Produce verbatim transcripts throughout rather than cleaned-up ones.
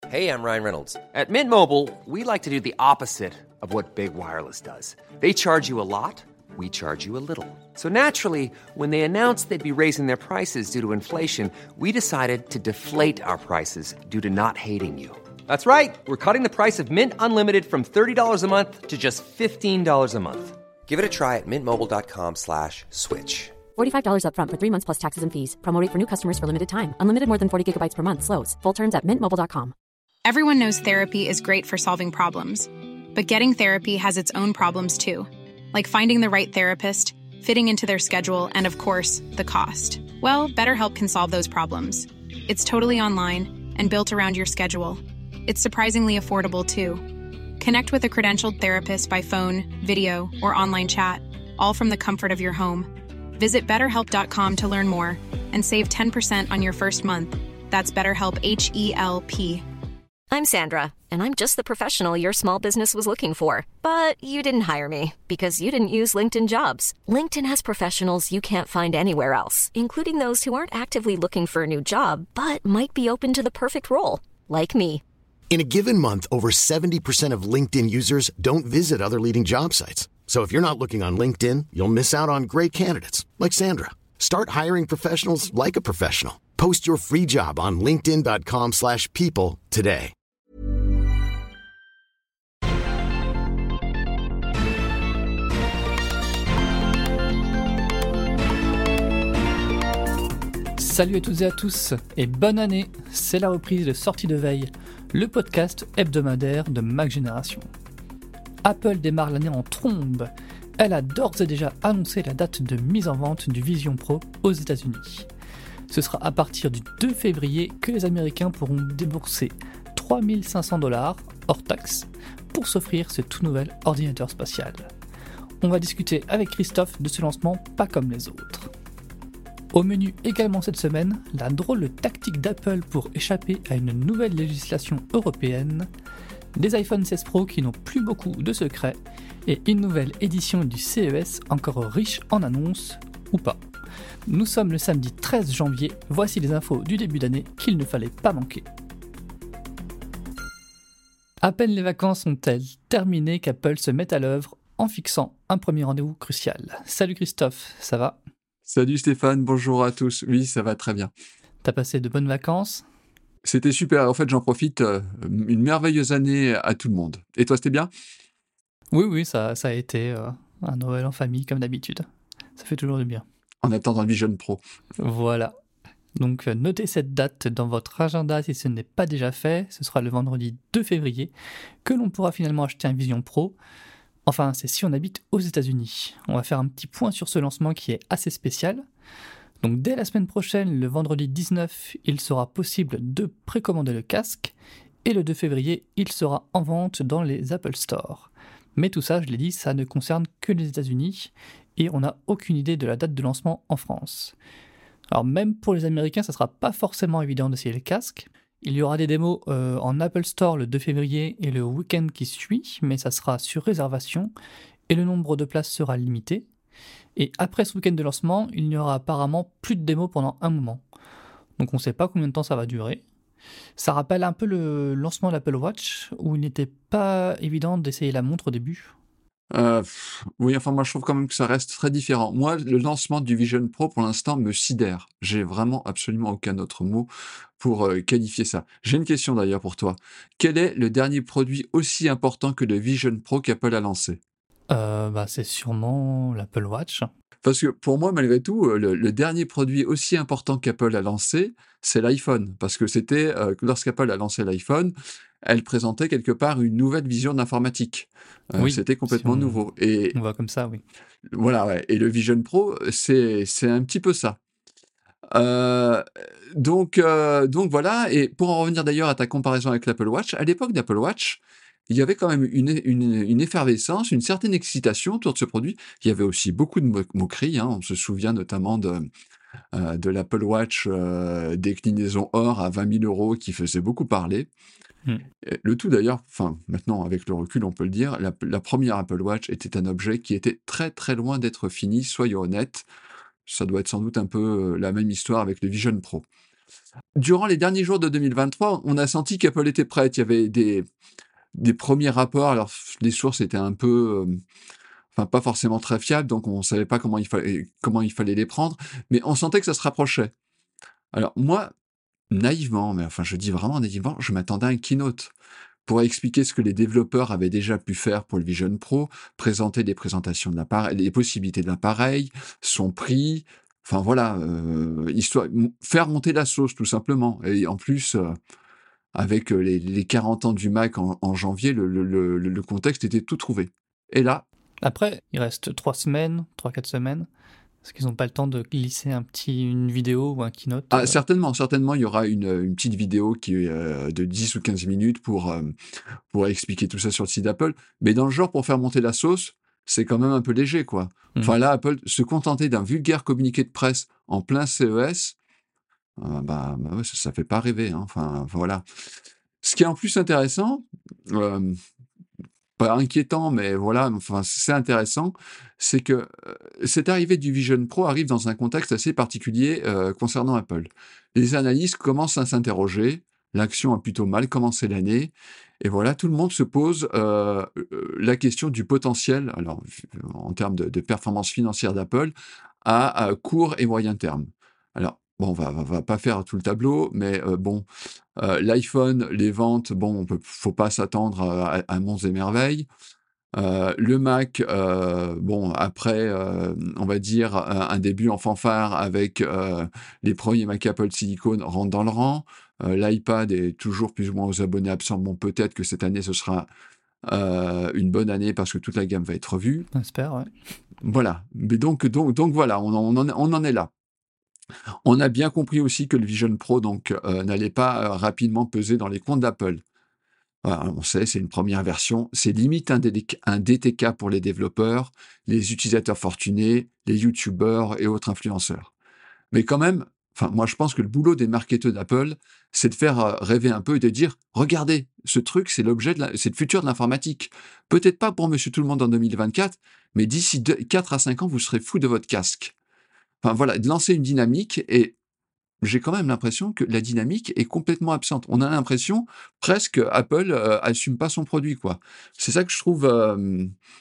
Hey, I'm Ryan Reynolds. At Mint Mobile, we like to do the opposite of what Big Wireless does. They charge you a lot, we charge you a little. So naturally, when they announced they'd be raising their prices due to inflation, we decided to deflate our prices due to not hating you. That's right. We're cutting the price of Mint Unlimited from thirty dollars a month to just fifteen dollars a month. Give it a try at mintmobile.com slash switch. forty-five dollars up front for three months plus taxes and fees. Promo rate for new customers for limited time. Unlimited more than forty gigabytes per month slows. Full terms at mint mobile dot com. Everyone knows therapy is great for solving problems. But getting therapy has its own problems too. Like finding the right therapist, fitting into their schedule, and of course, the cost. Well, BetterHelp can solve those problems. It's totally online and built around your schedule. It's surprisingly affordable too. Connect with a credentialed therapist by phone, video, or online chat, all from the comfort of your home. Visit better help dot com to learn more and save ten percent on your first month. That's BetterHelp, H E L P. I'm Sandra, and I'm just the professional your small business was looking for. But you didn't hire me because you didn't use LinkedIn Jobs. LinkedIn has professionals you can't find anywhere else, including those who aren't actively looking for a new job, but might be open to the perfect role, like me. In a given month, over seventy percent of LinkedIn users don't visit other leading job sites. So if you're not looking on LinkedIn, you'll miss out on great candidates like Sandra. Start hiring professionals like a professional. Post your free job on linkedin dot com slash people today. Salut à toutes et à tous et bonne année, c'est la reprise de Sortie de Veille, le podcast hebdomadaire de Mac Génération. Apple démarre l'année en trombe, elle a d'ores et déjà annoncé la date de mise en vente du Vision Pro aux États-Unis. Ce sera à partir du deux février que les Américains pourront débourser trois mille cinq cents dollars hors taxe pour s'offrir ce tout nouvel ordinateur spatial. On va discuter avec Christophe de ce lancement pas comme les autres. Au menu également cette semaine, la drôle tactique d'Apple pour échapper à une nouvelle législation européenne, des iPhone seize Pro qui n'ont plus beaucoup de secrets et une nouvelle édition du C E S encore riche en annonces, ou pas. Nous sommes le samedi treize janvier, voici les infos du début d'année qu'il ne fallait pas manquer. À peine les vacances sont-elles terminées qu'Apple se met à l'œuvre en fixant un premier rendez-vous crucial. Salut Christophe, ça va ? Salut Stéphane, bonjour à tous. Oui, ça va très bien. T'as passé de bonnes vacances ? C'était super. En fait, j'en profite. Euh, une merveilleuse année à tout le monde. Et toi, c'était bien ? Oui, oui, ça, ça a été euh, un Noël en famille, comme d'habitude. Ça fait toujours du bien. En attendant le Vision Pro. Voilà. Donc, euh, notez cette date dans votre agenda si ce n'est pas déjà fait. Ce sera le vendredi deux février que l'on pourra finalement acheter un Vision Pro. Enfin, c'est si on habite aux États-Unis. On va faire un petit point sur ce lancement qui est assez spécial. Donc dès la semaine prochaine, le vendredi dix-neuf, il sera possible de précommander le casque et le deux février, il sera en vente dans les Apple Store. Mais tout ça, je l'ai dit, ça ne concerne que les États-Unis et on n'a aucune idée de la date de lancement en France. Alors même pour les Américains, ça ne sera pas forcément évident d'essayer le casque. Il y aura des démos euh, en Apple Store le deux février et le week-end qui suit, mais ça sera sur réservation et le nombre de places sera limité. Et après ce week-end de lancement, il n'y aura apparemment plus de démos pendant un moment. Donc on ne sait pas combien de temps ça va durer. Ça rappelle un peu le lancement de l'Apple Watch, où il n'était pas évident d'essayer la montre au début. Euh, pff, oui, enfin moi je trouve quand même que ça reste très différent. Moi, le lancement du Vision Pro pour l'instant me sidère. J'ai vraiment absolument aucun autre mot pour euh, qualifier ça. J'ai une question d'ailleurs pour toi. Quel est le dernier produit aussi important que le Vision Pro qu'Apple a lancé ? Euh, bah, c'est sûrement l'Apple Watch. Parce que pour moi, malgré tout, euh, le, le dernier produit aussi important qu'Apple a lancé, c'est l'iPhone. Parce que c'était, euh, lorsqu'Apple a lancé l'iPhone, elle présentait quelque part une nouvelle vision de l'informatique. Euh, Oui, c'était complètement si on- nouveau. Et On voit comme ça, oui. voilà, ouais. Et le Vision Pro, c'est, c'est un petit peu ça. Euh, donc, euh, donc voilà. Et pour en revenir d'ailleurs à ta comparaison avec l'Apple Watch, à l'époque d'Apple Watch, il y avait quand même une, une, une effervescence, une certaine excitation autour de ce produit. Il y avait aussi beaucoup de mo- moqueries, hein. On se souvient notamment de, euh, de l'Apple Watch euh, déclinaison or à vingt mille euros qui faisait beaucoup parler. Hmm. Et le tout d'ailleurs, enfin maintenant avec le recul on peut le dire, la, la première Apple Watch était un objet qui était très très loin d'être fini, soyons honnêtes. Ça doit être sans doute un peu euh, la même histoire avec le Vision Pro. Durant les derniers jours de deux mille vingt-trois, on a senti qu'Apple était prête. Il y avait des, des premiers rapports. Alors, les sources étaient un peu, euh, enfin, pas forcément très fiables, donc on savait pas comment il fallait, comment il fallait les prendre, mais on sentait que ça se rapprochait. Alors, moi, naïvement, mais enfin, je dis vraiment naïvement, je m'attendais à un keynote pour expliquer ce que les développeurs avaient déjà pu faire pour le Vision Pro, présenter des présentations de l'appareil, les possibilités de l'appareil, son prix, enfin voilà, euh, histoire, m- faire monter la sauce tout simplement. Et en plus, euh, avec euh, les, les quarante ans du Mac en, en janvier, le, le, le, le contexte était tout trouvé. Et là, Après, il reste trois semaines, trois quatre semaines. Est-ce qu'ils n'ont pas le temps de glisser un petit, une vidéo ou un keynote ah, euh, certainement, certainement, il y aura une, une petite vidéo qui est euh, de dix ou quinze minutes pour, euh, pour expliquer tout ça sur le site d'Apple. Mais dans le genre, pour faire monter la sauce, c'est quand même un peu léger, quoi. Mhm. Enfin, là, Apple se contenter d'un vulgaire communiqué de presse en plein C E S, euh, bah, bah ouais, ça, ça fait pas rêver, hein. Enfin, voilà. Ce qui est en plus intéressant, euh, pas inquiétant, mais voilà, enfin, c'est intéressant, c'est que euh, cette arrivée du Vision Pro arrive dans un contexte assez particulier euh, concernant Apple. Les analystes commencent à s'interroger, l'action a plutôt mal commencé l'année, et voilà, tout le monde se pose euh, euh, la question du potentiel, alors en termes de, de performance financière d'Apple, à, à court et moyen terme. Alors, bon, on va, va, va pas faire tout le tableau, mais euh, bon, euh, l'iPhone, les ventes, bon, on peut, faut pas s'attendre à, à monts et merveilles. Euh, le Mac, euh, bon, après, euh, on va dire, un, un début en fanfare avec euh, les premiers Mac Apple Silicon rentrent dans le rang. Euh, L'iPad est toujours plus ou moins aux abonnés absents. Bon, peut-être que cette année, ce sera euh, une bonne année parce que toute la gamme va être revue. On espère, ouais. Voilà. Mais donc, donc, donc voilà, on, en- on en, on en est là. On a bien compris aussi que le Vision Pro donc euh, n'allait pas euh, rapidement peser dans les comptes d'Apple. Voilà, on sait, c'est une première version, c'est limite un, D D K un D T K pour les développeurs, les utilisateurs fortunés, les youtubeurs et autres influenceurs. Mais quand même, enfin, moi je pense que le boulot des marketeurs d'Apple, c'est de faire euh, rêver un peu et de dire, regardez, ce truc, c'est l'objet de la, c'est le futur de l'informatique. Peut-être pas pour Monsieur Tout le Monde en deux mille vingt-quatre, mais d'ici quatre à cinq ans, vous serez fou de votre casque. Enfin voilà, de lancer une dynamique, et j'ai quand même l'impression que la dynamique est complètement absente. On a l'impression presque Apple euh, assume pas son produit, quoi. C'est ça que je trouve, euh,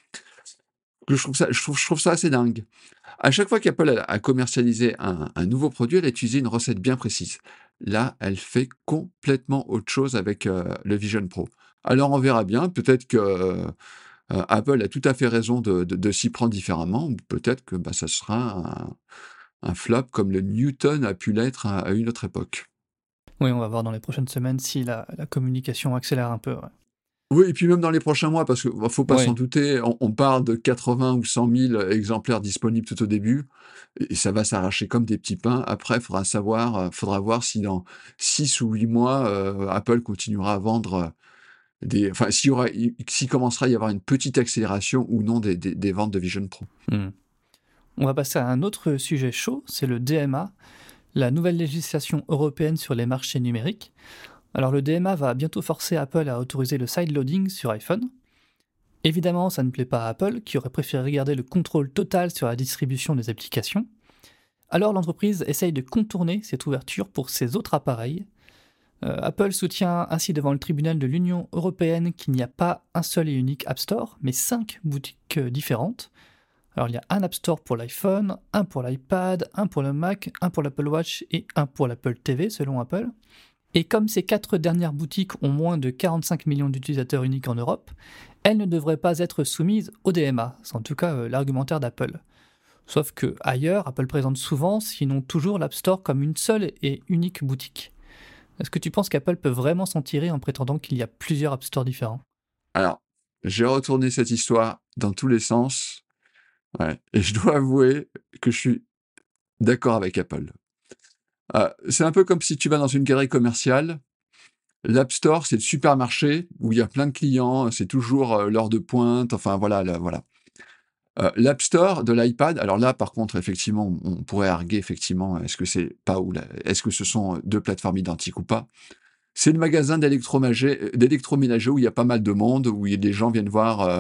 que je trouve ça, je trouve, je trouve ça assez dingue. À chaque fois qu'Apple a, a commercialisé un, un nouveau produit, elle a utilisé une recette bien précise. Là, elle fait complètement autre chose avec euh, le Vision Pro. Alors on verra bien. Peut-être que euh, euh, Apple a tout à fait raison de, de, de s'y prendre différemment, ou peut-être que bah, ça sera un, un flop comme le Newton a pu l'être à, à une autre époque. Oui, on va voir dans les prochaines semaines si la, la communication accélère un peu. Ouais. Oui, et puis même dans les prochains mois, parce qu'il ne faut pas Oui. s'en douter, on, on parle de quatre-vingts ou cent mille exemplaires disponibles tout au début, et ça va s'arracher comme des petits pains. Après, il faudra savoir, euh, faudra voir si dans six ou huit mois, euh, Apple continuera à vendre euh, des... Enfin, s'il y aura, s'il commencera à y avoir une petite accélération ou non des, des, des ventes de Vision Pro. Hmm. On va passer à un autre sujet chaud, c'est le D M A, la nouvelle législation européenne sur les marchés numériques. Alors le D M A va bientôt forcer Apple à autoriser le sideloading sur iPhone. Évidemment, ça ne plaît pas à Apple, qui aurait préféré garder le contrôle total sur la distribution des applications. Alors l'entreprise essaye de contourner cette ouverture pour ses autres appareils. Euh, Apple soutient ainsi devant le tribunal de l'Union européenne qu'il n'y a pas un seul et unique App Store, mais cinq boutiques euh, différentes. Alors il y a un App Store pour l'iPhone, un pour l'iPad, un pour le Mac, un pour l'Apple Watch et un pour l'Apple T V selon Apple. Et comme ces quatre dernières boutiques ont moins de quarante-cinq millions d'utilisateurs uniques en Europe, elles ne devraient pas être soumises au D M A, c'est en tout cas euh, l'argumentaire d'Apple. Sauf que ailleurs, Apple présente souvent, sinon toujours, l'App Store comme une seule et unique boutique. Est-ce que tu penses qu'Apple peut vraiment s'en tirer en prétendant qu'il y a plusieurs App Store différents ? Alors, j'ai retourné cette histoire dans tous les sens, ouais, et je dois avouer que je suis d'accord avec Apple. Euh, c'est un peu comme si tu vas dans une galerie commerciale. L'App Store, c'est le supermarché où il y a plein de clients, c'est toujours euh, l'heure de pointe, enfin voilà, là, voilà. Euh, L'App Store de l'iPad, alors là, par contre, effectivement, on, on pourrait arguer, effectivement, est-ce que c'est pas ou la- est-ce que ce sont deux plateformes identiques ou pas? C'est le magasin d'électroménager, d'électroménager où il y a pas mal de monde, où les gens viennent voir, euh,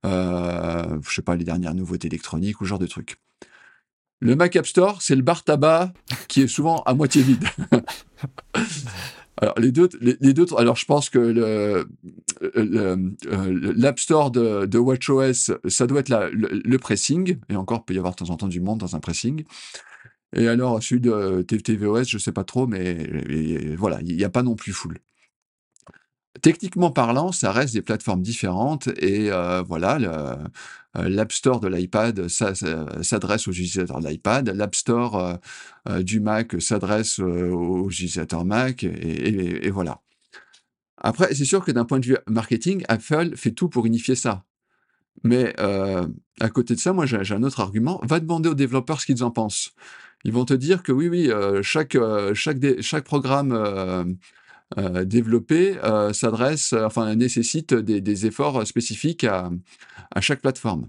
euh, je sais pas, les dernières nouveautés électroniques ou ce genre de trucs. Le Mac App Store, c'est le bar tabac qui est souvent à moitié vide. Alors, les deux, les, les deux, alors je pense que le, le, le, l'App Store de, de WatchOS, ça doit être la, le, le pressing, et encore, il peut y avoir de temps en temps du monde dans un pressing. Et alors, celui de tvOS, je sais pas trop, mais et, et, voilà, il n'y a pas non plus full. Techniquement parlant, ça reste des plateformes différentes et euh, voilà, le, euh, l'App Store de l'iPad ça, ça, s'adresse aux utilisateurs de l'iPad, l'App Store euh, euh, du Mac s'adresse euh, aux utilisateurs Mac et, et, et voilà. Après, c'est sûr que d'un point de vue marketing, Apple fait tout pour unifier ça. Mais euh, à côté de ça, moi j'ai, j'ai un autre argument. Va demander aux développeurs ce qu'ils en pensent. Ils vont te dire que oui, oui, euh, chaque, euh, chaque, dé- chaque programme euh, euh, développé euh, s'adresse, euh, enfin nécessite des, des efforts spécifiques à, à chaque plateforme.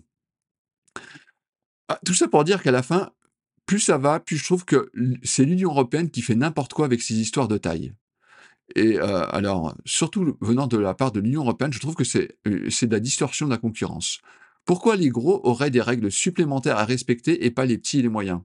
Ah, tout ça pour dire qu'à la fin, plus ça va, plus je trouve que l- c'est l'Union européenne qui fait n'importe quoi avec ces histoires de taille. Et euh, alors, surtout venant de la part de l'Union européenne, je trouve que c'est, euh, c'est de la distorsion de la concurrence. Pourquoi les gros auraient des règles supplémentaires à respecter et pas les petits et les moyens?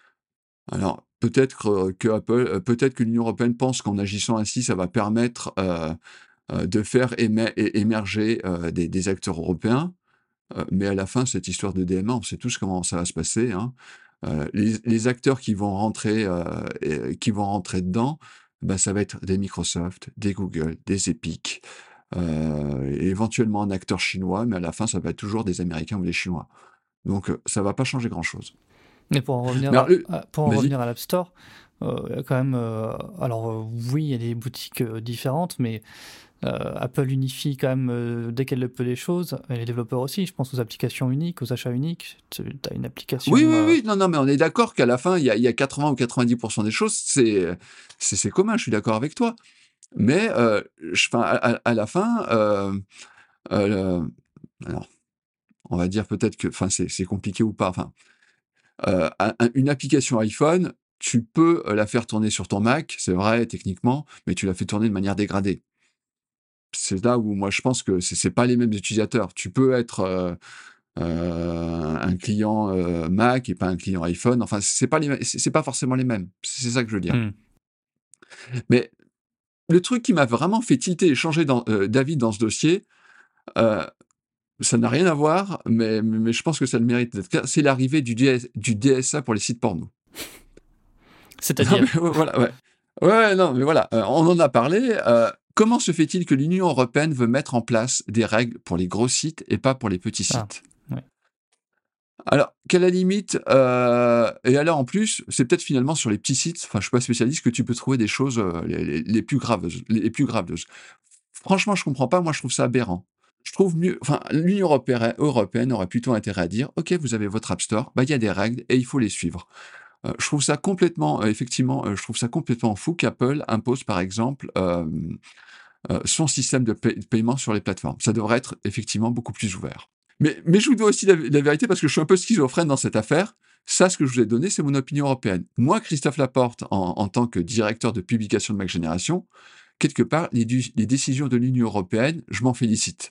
Alors, peut-être euh, que Apple, euh, peut-être que l'Union européenne pense qu'en agissant ainsi, ça va permettre euh, euh, de faire émer- é- émerger euh, des, des acteurs européens. Euh, mais à la fin, cette histoire de D M A, on sait tous comment ça va se passer, hein. Euh, les, les acteurs qui vont rentrer, euh, et- qui vont rentrer dedans, ben, ça va être des Microsoft, des Google, des Epic, euh, et éventuellement un acteur chinois, mais à la fin, ça va être toujours des Américains ou des Chinois. Donc, euh, ça va pas changer grand-chose. Mais pour en revenir Mais alors, à, le- à- pour en vas-y. revenir à l'App Store, euh, il y a quand même. euh, alors, euh, oui, il y a des boutiques euh, différentes, mais euh, Apple unifie quand même euh, dès qu'elle le peut les choses, et les développeurs aussi. Je pense aux applications uniques, aux achats uniques. Tu as une application. Oui, oui, euh, oui, non, non, mais on est d'accord qu'à la fin, il y a, il y a quatre-vingts ou quatre-vingt-dix pour cent des choses, c'est, c'est, c'est commun, je suis d'accord avec toi. Mais euh, je, 'fin, à, à- à la fin, euh, euh, le- alors, on va dire peut-être que, enfin, c'est, c'est compliqué ou pas. Enfin, euh, un- un- une application iPhone, tu peux euh, la faire tourner sur ton Mac, c'est vrai techniquement, mais tu la fais tourner de manière dégradée. C'est là où moi je pense que c'est, c'est pas les mêmes utilisateurs. Tu peux être euh, euh, un client euh, Mac et pas un client iPhone. Enfin, c'est pas les, mêmes- c'est c'est pas forcément les mêmes. C'est ça que je veux dire. hmm. Mais le truc qui m'a vraiment fait tilter et changer dans, euh, d'avis dans ce dossier, euh, ça n'a rien à voir, mais, mais je pense que ça le mérite d'être clair, c'est l'arrivée du, D S, du D S A pour les sites porno. Non, C'est-à-dire. mais voilà, ouais. Ouais, non, mais voilà, euh, on en a parlé. euh, comment se fait-il que l'Union européenne veut mettre en place des règles pour les gros sites et pas pour les petits Ah, sites? ouais. Alors, qu'à la limite, euh, et alors en plus, c'est peut-être finalement sur les petits sites, enfin je suis pas spécialiste, que tu peux trouver des choses euh, les, les- les plus graves, les plus graves. Franchement, je comprends pas, moi je trouve ça aberrant. Je trouve mieux, enfin, l'Union européenne, européenne aurait plutôt intérêt à dire, ok, vous avez votre App Store, bah il y a des règles et il faut les suivre. Euh, je trouve ça complètement, euh, effectivement, euh, je trouve ça complètement fou qu'Apple impose par exemple euh, euh, son système de, paie- de paiement sur les plateformes. Ça devrait être effectivement beaucoup plus ouvert. Mais, mais je vous dois aussi la, la vérité parce que je suis un peu schizophrène dans cette affaire. Ça, ce que je vous ai donné, c'est mon opinion européenne. Moi, Christophe Laporte, en, en tant que directeur de publication de Mac Génération, quelque part, les, du- les décisions de l'Union européenne, je m'en félicite.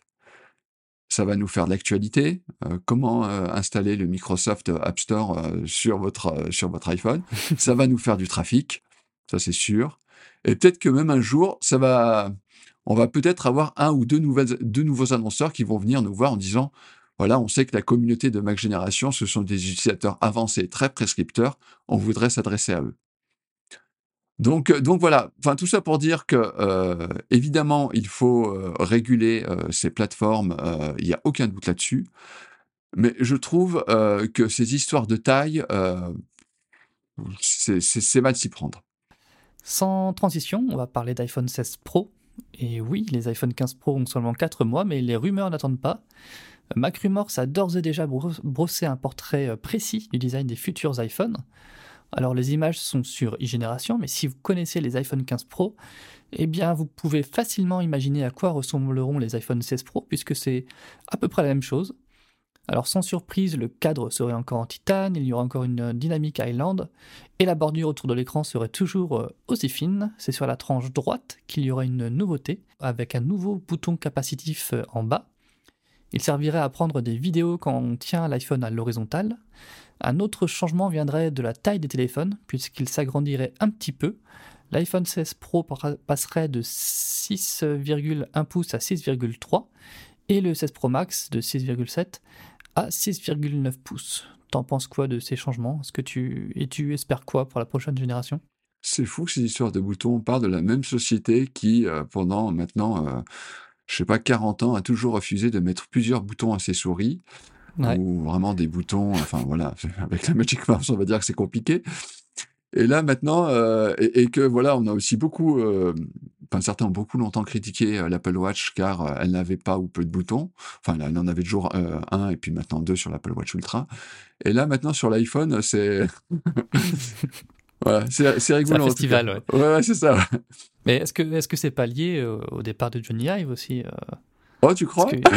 Ça va nous faire de l'actualité. Euh, comment euh, installer le Microsoft App Store euh, sur, votre, euh, sur votre iPhone? Ça va nous faire du trafic, ça c'est sûr. Et peut-être que même un jour, ça va, on va peut-être avoir un ou deux, nouvelles, deux nouveaux annonceurs qui vont venir nous voir en disant, voilà, on sait que la communauté de Mac Génération, ce sont des utilisateurs avancés, très prescripteurs, on voudrait s'adresser à eux. Donc, euh, donc voilà, enfin tout ça pour dire que euh, évidemment il faut euh, réguler euh, ces plateformes, euh, il n'y a aucun doute là-dessus, mais je trouve euh, que ces histoires de taille, euh, c'est, c'est, c'est mal s'y prendre. Sans transition, on va parler d'iPhone seize Pro. Et oui, les iPhone quinze Pro ont seulement quatre mois, mais les rumeurs n'attendent pas. MacRumors a d'ores et déjà bro- brossé un portrait euh, précis du design des futurs iPhones. Alors les images sont sur iGénération, mais si vous connaissez les iPhone quinze Pro, eh bien vous pouvez facilement imaginer à quoi ressembleront les iPhone seize Pro, puisque c'est à peu près la même chose. Alors sans surprise, le cadre serait encore en titane, il y aura encore une dynamique Island, et la bordure autour de l'écran serait toujours euh, aussi fine. C'est sur la tranche droite qu'il y aura une nouveauté, avec un nouveau bouton capacitif euh, en bas. Il servirait à prendre des vidéos quand on tient l'iPhone à l'horizontale. Un autre changement viendrait de la taille des téléphones, puisqu'ils s'agrandiraient un petit peu. L'iPhone seize Pro para- passerait de six virgule un pouces à six virgule trois et le seize Pro Max de six virgule sept à six virgule neuf pouces. T'en penses quoi de ces changements? Est-ce que tu... Et tu espères quoi pour la prochaine génération? C'est fou ces histoires de boutons. On parle de la même société qui, euh, pendant maintenant, euh, je sais pas, quarante ans, a toujours refusé de mettre plusieurs boutons à ses souris, Ouais. ou vraiment des boutons, enfin voilà, avec la Magic Mouse, on va dire que c'est compliqué. Et là maintenant, euh, et, et que voilà, on a aussi beaucoup, euh, enfin certains ont beaucoup longtemps critiqué euh, l'Apple Watch car euh, elle n'avait pas ou peu de boutons. Enfin, elle en avait toujours euh, un et puis maintenant deux sur l'Apple Watch Ultra. Et là maintenant sur l'iPhone, c'est voilà, c'est c'est C'est un rigolo en tout cas. festival, ouais. Ouais, ouais, c'est ça. Ouais. Mais est-ce que est-ce que c'est pas lié euh, au départ de Johnny Ive aussi euh, Oh, tu Parce crois? que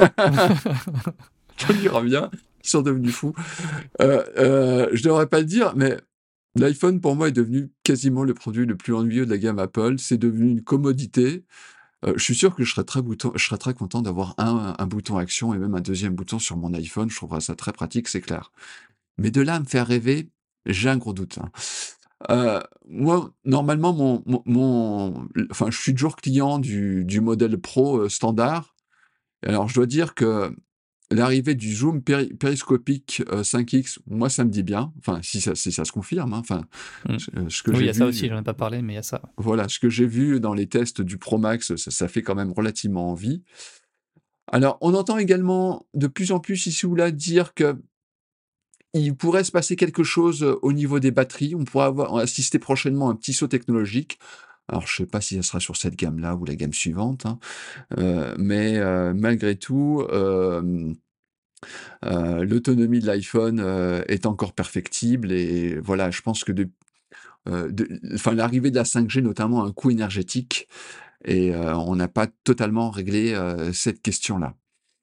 Johnny revient, ils sont devenus fous. Euh, euh, je devrais pas le dire, mais l'iPhone pour moi est devenu quasiment le produit le plus ennuyeux de la gamme Apple. C'est devenu une commodité. Euh, je suis sûr que je serais très, bouton, je serais très content d'avoir un, un bouton action et même un deuxième bouton sur mon iPhone. Je trouverais ça très pratique, c'est clair. Mais de là à me faire rêver, j'ai un gros doute, hein. Euh, moi, normalement, mon, mon, mon- enfin, je suis toujours client du, du modèle Pro euh, standard. Alors, je dois dire que l'arrivée du zoom péri- périscopique euh, cinq X, moi, ça me dit bien. Enfin, si ça, si ça se confirme, hein. Enfin, Hmm. ce euh, ce que Oui, il j'ai y a ça vu, aussi, j'en ai pas parlé, mais il y a ça. voilà, ce que j'ai vu dans les tests du Pro Max, ça, ça fait quand même relativement envie. Alors, on entend également de plus en plus ici ou là dire que il pourrait se passer quelque chose euh, au niveau des batteries. On pourrait avoir assister prochainement à un petit saut technologique. Alors, je sais pas si ça sera sur cette gamme-là ou la gamme suivante, hein. Euh, mais euh, malgré tout, euh, euh, l'autonomie de l'iPhone euh, est encore perfectible. Et voilà, je pense que de, euh, de- enfin, l'arrivée de la cinq G, notamment, a un coût énergétique. Et euh, on n'a pas totalement réglé euh, cette question-là.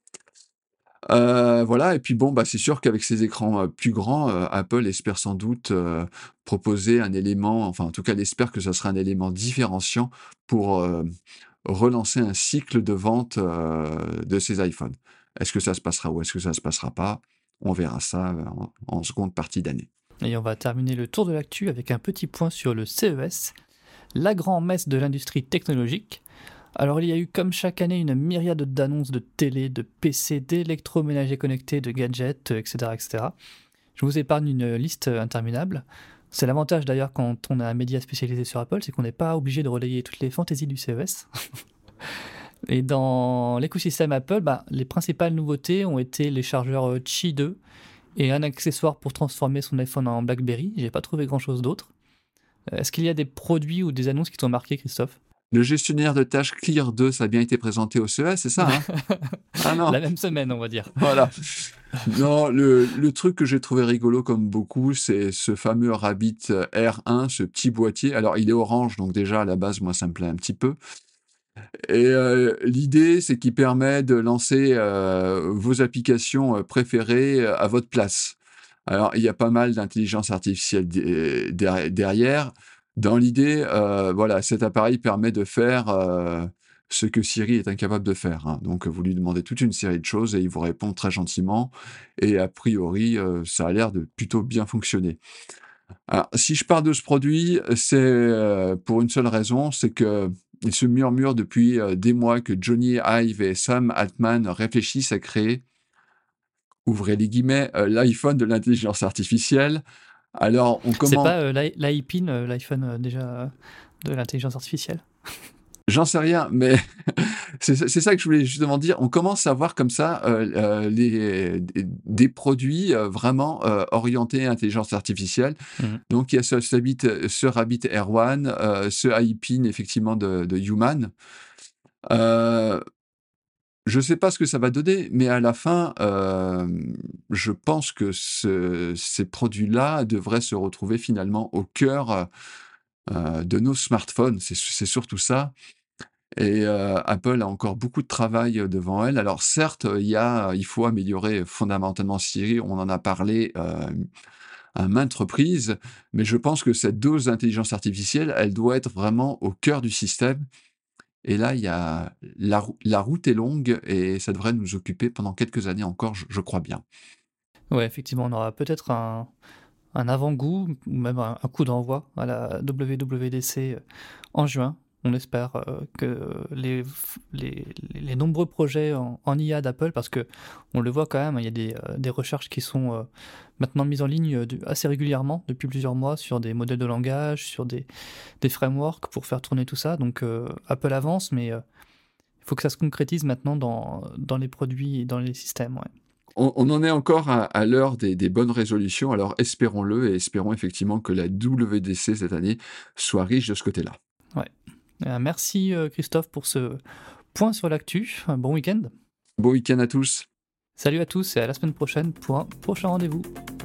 Heu, voilà et puis bon, bah, c'est sûr qu'avec ces écrans, heu, plus grands, heu, Apple espère sans doute, heu, proposer un élément, enfin, en tout cas, elle espère que ça sera un élément différenciant pour, heu, relancer un cycle de vente, heu, de ces iPhones. Est-ce que ça se passera ou est-ce que ça se passera pas? On verra ça, heu, en en seconde partie d'année. Et on va terminer le tour de l'actu avec un petit point sur le C E S, la grand-messe de l'industrie technologique. Alors il y a eu comme chaque année une myriade d'annonces de télé, de P C, d'électroménager connectés, de gadgets, euh, et cetera, et cetera. Je vous épargne une liste interminable. C'est l'avantage d'ailleurs quand on a un média spécialisé sur Apple, c'est qu'on n'est pas obligé de relayer toutes les fantaisies du C E S. Et dans l'écosystème Apple, bah, les principales nouveautés ont été les chargeurs euh, Qi deux et un accessoire pour transformer son iPhone en BlackBerry. J'ai pas trouvé grand chose d'autre. Euh, Est-ce qu'il y a des produits ou des annonces qui t'ont marqué, Christophe? Le gestionnaire de tâches Clear deux, ça a bien été présenté au C E S, c'est ça, hein? Ah non? La même semaine, on va dire. Voilà. Non, le, le truc que j'ai trouvé rigolo comme beaucoup, c'est ce fameux Rabbit R un, ce petit boîtier. Alors, il est orange, donc déjà, à la base, moi, ça me plaît un petit peu. Et euh, l'idée, c'est qu'il permet de lancer euh, vos applications euh, préférées euh, à votre place. Alors, il y a pas mal d'intelligence artificielle dé- der- derrière. Dans l'idée, euh, voilà, cet appareil permet de faire euh, ce que Siri est incapable de faire, hein. Donc, vous lui demandez toute une série de choses et il vous répond très gentiment. Et a priori, euh, ça a l'air de plutôt bien fonctionner. Alors, si je parle de ce produit, c'est euh, pour une seule raison, c'est que il se murmure depuis euh, des mois que Johnny Ive et Sam Altman réfléchissent à créer, ouvrez les guillemets, euh, l'iPhone de l'intelligence artificielle. Alors, on C'est commence. pas euh, l'i- l'iPin, euh, l'iPhone euh, déjà euh, de l'intelligence artificielle? J'en sais rien, mais c'est c'est ça que je voulais justement dire. On commence à voir comme ça euh, euh, les, des, des produits euh, vraiment euh, orientés à intelligence artificielle. Mhm. Donc, il y a ce, ce, Rabbit, ce Rabbit R un, euh, ce iPin effectivement de, de Human. Euh, je ne sais pas ce que ça va donner, mais à la fin, euh, je pense que ce, ces produits-là devraient se retrouver finalement au cœur euh, de nos smartphones. C'est c'est surtout ça. Et euh, Apple a encore beaucoup de travail euh, devant elle. Alors certes, il y a, il faut améliorer fondamentalement Siri, on en a parlé euh, à maintes reprises, mais je pense que cette dose d'intelligence artificielle, elle doit être vraiment au cœur du système. Et là, il y a la, rou- la route est longue et ça devrait nous occuper pendant quelques années encore, je, je crois bien. Ouais, effectivement, on aura peut-être un, un avant-goût ou même un, un coup d'envoi à la W W D C en juin. On espère euh, que les, les, les nombreux projets en, en I A d'Apple, parce que on le voit quand même, il y a des, euh, des recherches qui sont euh, maintenant mises en ligne euh, assez régulièrement depuis plusieurs mois sur des modèles de langage, sur des, des frameworks pour faire tourner tout ça. Donc euh, Apple avance, mais euh, il faut que ça se concrétise maintenant dans, dans les produits et dans les systèmes. Ouais. On, on en est encore à, à l'heure des, des bonnes résolutions, alors espérons-le et espérons effectivement que la W W D C cette année soit riche de ce côté-là. Ouais. Euh, merci euh, Christophe pour ce point sur l'actu. Un bon week-end. Bon week-end à tous. Salut à tous et à la semaine prochaine pour un prochain rendez-vous.